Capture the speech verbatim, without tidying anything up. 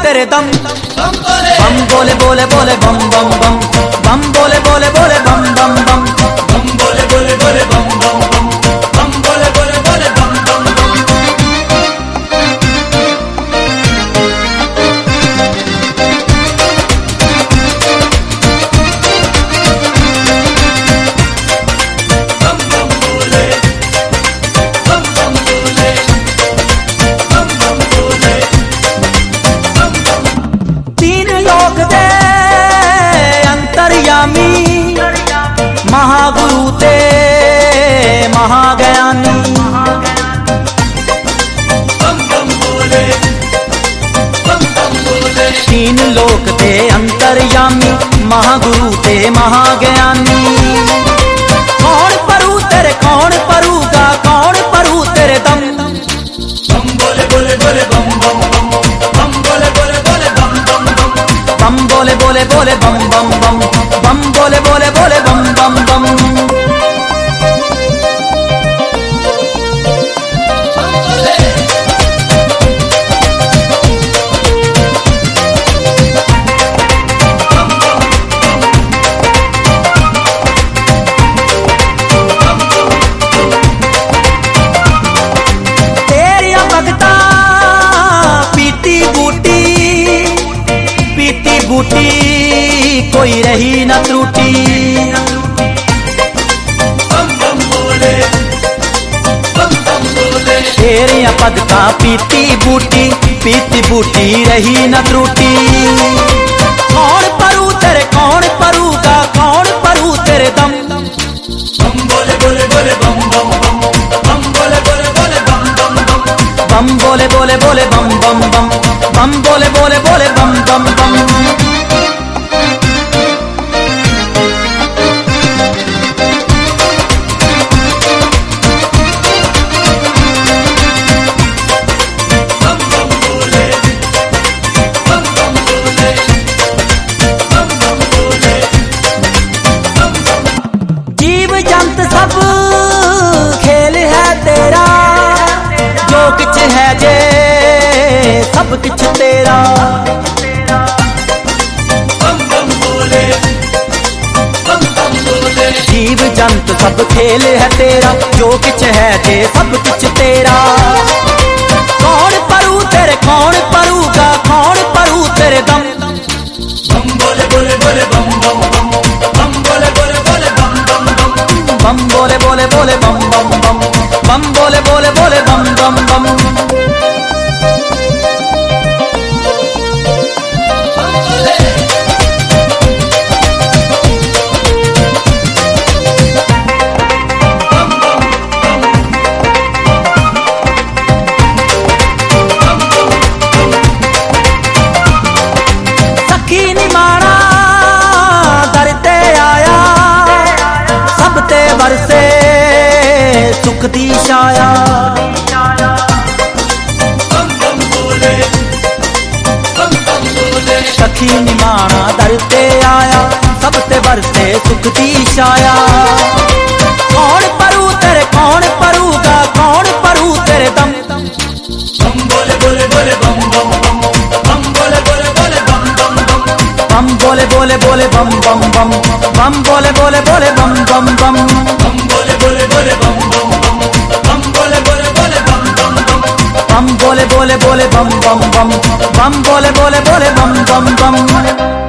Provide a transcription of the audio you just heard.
तेरे दम। बम बोले बोले बोले बम बम बम, बम बोले बोले बोले बम बम बम, बम बोले बोले बोले बम बम बम, बम बोले बोले बोले बम बम बम। बम बम बोले, बम बम बोले, बम बम बोले, बम बम। तीन लोक दे अंतर्यामी, महागुरु ते महाज्ञानी। बम बम बोले, बम बम बोले, तीन लोक ते अंतर्यामी, महागुरु ते महाज्ञानी। कौन परू तेरे, कौन परूगा, कौन परू तेरे दम। बम बोले बोले बोले बम बम बम, बम बोले बोले बोले बम बम बम। बम बोले बोले बोले बम बम बम, बम बोले बोले बोले बम बम बम। तेरिया भगता पीती बूटी, पीती बूटी कोई रही न त्रुटि। बम बम बोले, बम बम बोले, तेरिया भगता पीती बूटी, पीती बूटी रही न त्रुटि। कौन परू तेरे, कौन परूगा, कौन परू तेरे दम। बम बोले बोले बोले बम बम बम, बम बोले बोले बोले बम बम बम। बम बोले बोले बोले बम बम बम, बम बोले बोले बोले बम बम बम। बम बम बोले, बम बम बोले, बम बम बोले, बम बम। जीव जंत सब खेल है तेरा, जो किछ है जे सब किछ तेरा। बम बम बोले, बम बम बोले, जीव जंत सब खेल है तेरा, जो किछ है जे सब किछ तेरा। कौन परू तेरे, कौन परूगा, कौन परू तेरे दम। बम बोले बोले बोले बम बम बम, बम बोले बोले बोले बम बम बम। बम बोले बोले बोले बम बम बम, बम बोले बोले बोले बम बम बम। सखी निमाणा दर ते आया, सब ते बरसे सुख दी छाया। बम बम बोले, बम बम बोले, सखी निमाणा दर ते आया, सब ते बरसे सुख दी छाया। कौन परू तेरे, कौन परूगा, कौन परू तेरे दम। बम बोले बोले बोले बम बम बम, बम बोले बोले बोले बम बम बम। बम बोले बोले बोले बम बम बम, बम बोले बोले बोले बम बम बम। बम बोले बोले बोले बम बम बम, बम बोले बोले बोले बम बम बम। बम बोले बोले बोले बम बम बम, बम बोले बोले बोले बम बम बम।